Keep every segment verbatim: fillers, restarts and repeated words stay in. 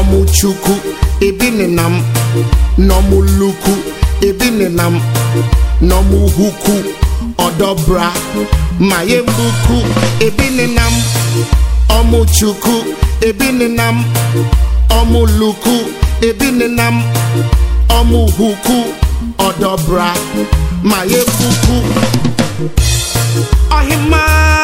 mu chuku ebi nenam no mu luku ebi nenam no mu huku odobra maye mbuku ebi nenam omu chuku ebi nenam omu luku ebi nenam omu huku odobra maye mbuku ohima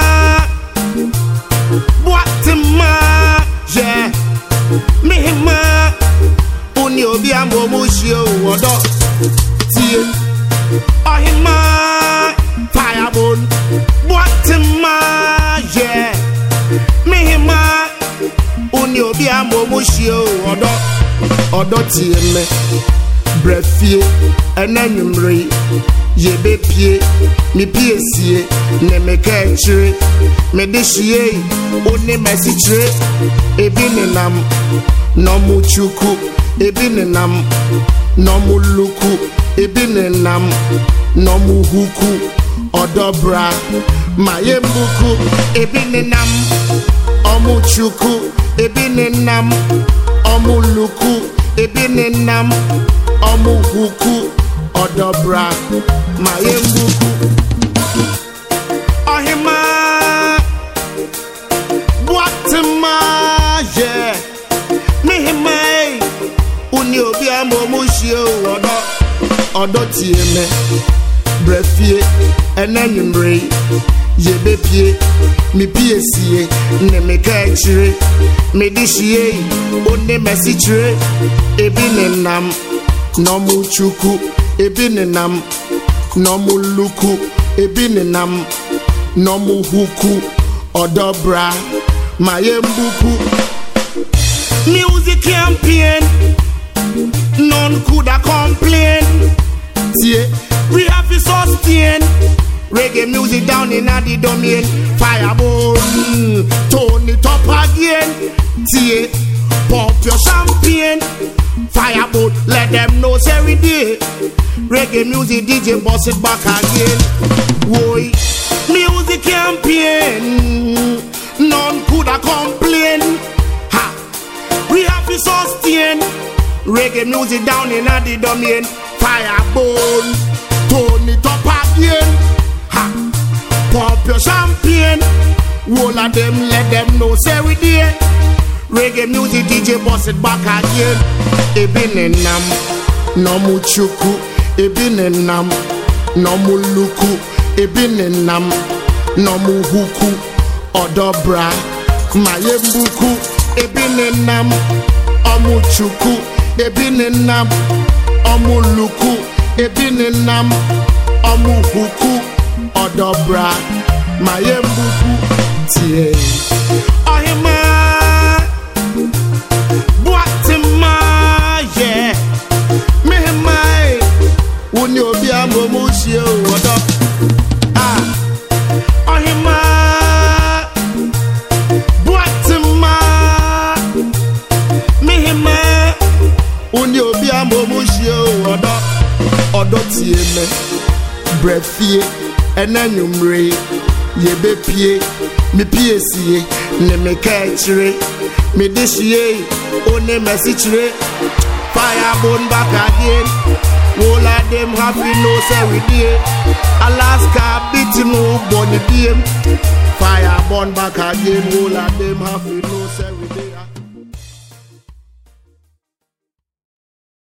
boatima yeah mihima uni obi ambo mushio odo tie ohima firebone boatima yeah mihima uni obi ambo mushio odo odo tie me brefie enanumre yebe pie mi pie sie ne me ka chire me de hie oni mesi chire ebi nenam no mu chuku ebi nenam no mu luku ebi nenam no mu huku odobra maye mbuku ebi nenam omu chuku ebi nenam omu luku ebi nenam omu huku odobra maye mbuku ohima boatima yeah mihima uni obi ambo mushio odo odo tie me brefie enanumre yebe pie mi pie sie ne me ka chire me di hie oni mesi chire ebi nenam no mu chuku ebi nenam no mu luku ebi nenam no mu huku odobra maye mbuku music campaign none coulda complain tie we have to sustain reggae music down in the domain firebone turn it up again tie pop your champagne firebone let them know say we did reggae music D J boss it back again boy music campaign none coulda complain ha we have to sustain reggae music down in the domain firebone turn it up again ha pop your champagne all of them let them know say we did reggae music D J boss it back again ebi nenam no mu chuku ebi nenam no mu luku ebi nenam no mu huku odobra maye mbuku ebi nenam omu chuku ebi nenam omu luku ebi nenam omu huku odobra maye mbuku tie ohima boatima yeah mihima uni obi ambo mushio odo ah ohima boatima mihima uni obi ambo mushio odo odo tie me brefie enanumre yebe pie mi pie sie ne me ka chire me de hie oni mesi chire firebone back again all of them have to know say we dey Alaska beat no body dem firebone back again all of them have to know say we